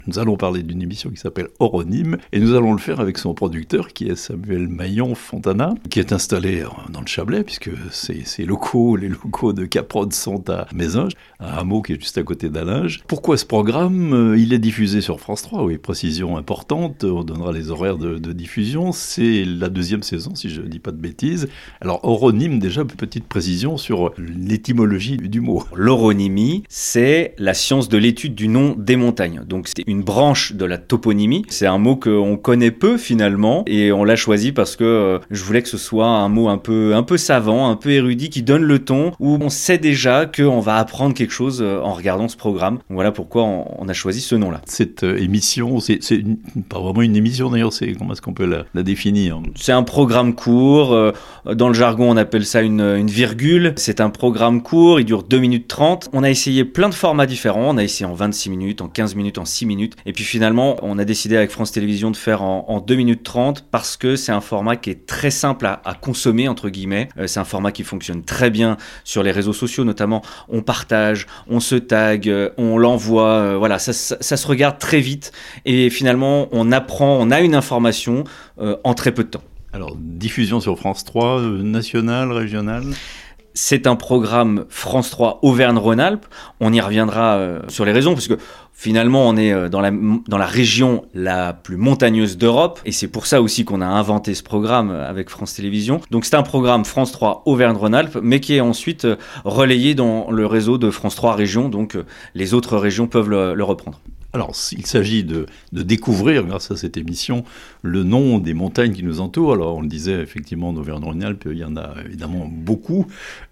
Nous allons parler d'une émission qui s'appelle Oronyme et nous allons le faire avec son producteur qui est Samuel Maillon-Fontana, qui est installé dans le Chablais puisque les locaux de Caprod sont à Mézinges, un hameau qui est juste à côté d'Allinges. Pourquoi ce programme? Il est diffusé sur France 3, oui, précision importante, on donnera les horaires de diffusion. C'est la 2e saison, si je ne dis pas de bêtises. Alors Oronyme, déjà, petite précision sur l'étymologie du mot. L'oronymie, c'est la science de l'étude du nom des montagnes. Donc c'est une branche de la toponymie. C'est un mot qu'on connaît peu finalement et on l'a choisi parce que je voulais que ce soit un mot un peu savant, un peu érudit qui donne le ton, où on sait déjà qu'on va apprendre quelque chose en regardant ce programme. Donc voilà pourquoi on a choisi ce nom-là. Cette émission, c'est pas vraiment une émission d'ailleurs, comment est-ce qu'on peut la définir? C'est un programme court. Dans le jargon, on appelle ça une virgule. C'est un programme court, il dure 2 minutes 30. On a essayé plein de formats différents. On a essayé en 26 minutes, en 15 minutes, en 6 minutes. Et puis finalement, on a décidé avec France Télévisions de faire en 2 minutes 30 parce que c'est un format qui est très simple à consommer, entre guillemets. C'est un format qui fonctionne très bien sur les réseaux sociaux, notamment. On partage, on se tag, on l'envoie. Voilà, ça se regarde très vite. Et finalement, on apprend, on a une information en très peu de temps. Alors, diffusion sur France 3, nationale, régionale? C'est un programme France 3 Auvergne-Rhône-Alpes. On y reviendra sur les raisons, parce que finalement, on est dans la région la plus montagneuse d'Europe, et c'est pour ça aussi qu'on a inventé ce programme avec France Télévisions. Donc c'est un programme France 3 Auvergne-Rhône-Alpes, mais qui est ensuite relayé dans le réseau de France 3 Régions, donc les autres régions peuvent le reprendre. Alors, il s'agit de découvrir, grâce à cette émission, le nom des montagnes qui nous entourent. Alors, on le disait, effectivement, en Auvergne-Rhône-Alpes, il y en a évidemment beaucoup.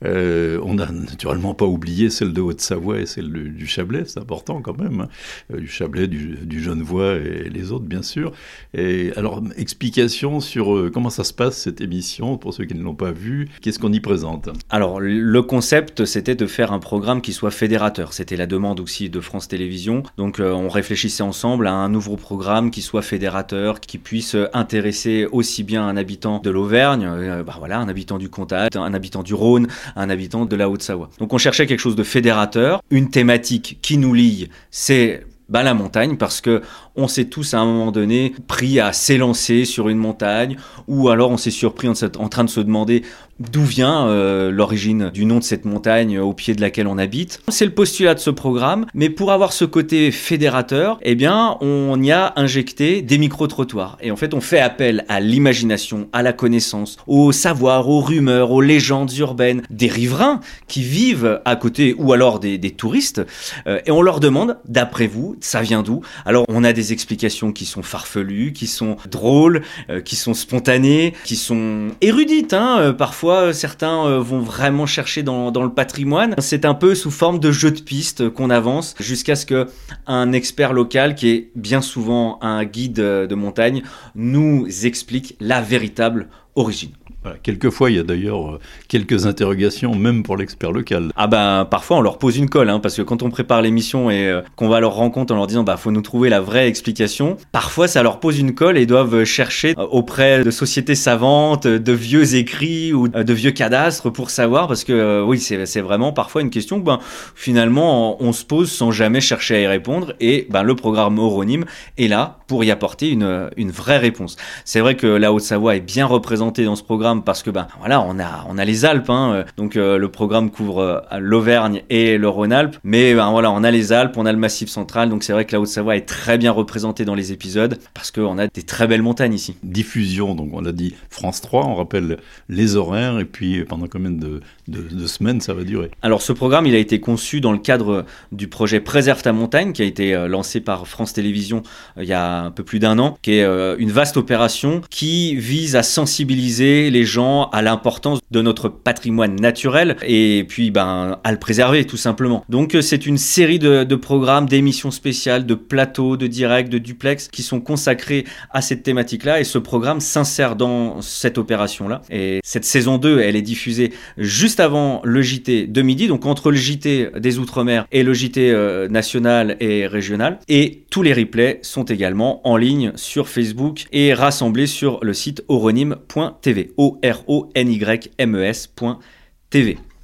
On n'a naturellement pas oublié celle de Haute-Savoie et celle du Chablais, c'est important quand même. Du Chablais, du Genevois et les autres, bien sûr. Et alors, explication sur comment ça se passe, cette émission, pour ceux qui ne l'ont pas vue. Qu'est-ce qu'on y présente? Alors, le concept, c'était de faire un programme qui soit fédérateur. C'était la demande aussi de France Télévisions. Donc, on réfléchissait ensemble à un nouveau programme qui soit fédérateur, qui puisse intéresser aussi bien un habitant de l'Auvergne, un habitant du Comtat, un habitant du Rhône, un habitant de la Haute-Savoie. Donc on cherchait quelque chose de fédérateur, une thématique qui nous lie, c'est la montagne, parce que on s'est tous à un moment donné pris à s'élancer sur une montagne, ou alors on s'est surpris en train de se demander d'où vient l'origine du nom de cette montagne au pied de laquelle on habite. C'est le postulat de ce programme, mais pour avoir ce côté fédérateur, eh bien, on y a injecté des micro-trottoirs. Et en fait, on fait appel à l'imagination, à la connaissance, au savoir, aux rumeurs, aux légendes urbaines, des riverains qui vivent à côté, ou alors des touristes, et on leur demande, d'après vous, ça vient d'où? Alors, on a des explications qui sont farfelues, qui sont drôles, qui sont spontanées, qui sont érudites, parfois. Certains vont vraiment chercher dans le patrimoine. C'est un peu sous forme de jeu de piste qu'on avance jusqu'à ce qu'un expert local, qui est bien souvent un guide de montagne, nous explique la véritable origine. Voilà, quelquefois, il y a d'ailleurs quelques interrogations, même pour l'expert local. Parfois, on leur pose une colle, parce que quand on prépare l'émission et qu'on va à leur rencontre en leur disant faut nous trouver la vraie explication, parfois ça leur pose une colle et ils doivent chercher auprès de sociétés savantes, de vieux écrits ou de vieux cadastres pour savoir, parce que oui, c'est vraiment parfois une question que finalement on se pose sans jamais chercher à y répondre, et le programme Oronyme est là pour y apporter une vraie réponse. C'est vrai que la Haute-Savoie est bien représentée dans ce programme, parce que on a les Alpes, donc le programme couvre l'Auvergne et le Rhône-Alpes, mais on a les Alpes, on a le Massif central, donc c'est vrai que la Haute-Savoie est très bien représentée dans les épisodes parce qu'on a des très belles montagnes ici. Diffusion, donc on l'a dit, France 3, on rappelle les horaires, et puis pendant combien de semaines ça va durer? Alors ce programme, il a été conçu dans le cadre du projet Préserve ta montagne, qui a été lancé par France Télévisions il y a un peu plus d'1 an, qui est une vaste opération qui vise à sensibiliser les gens à l'importance de notre patrimoine naturel, et puis à le préserver tout simplement. Donc c'est une série de programmes, d'émissions spéciales, de plateaux, de directs, de duplex qui sont consacrés à cette thématique-là, et ce programme s'insère dans cette opération-là. Et cette saison 2, elle est diffusée juste avant le JT de midi, donc entre le JT des Outre-mer et le JT national et régional, et tous les replays sont également en ligne sur Facebook et rassemblés sur le site oronyme.tv. oronymes.tv.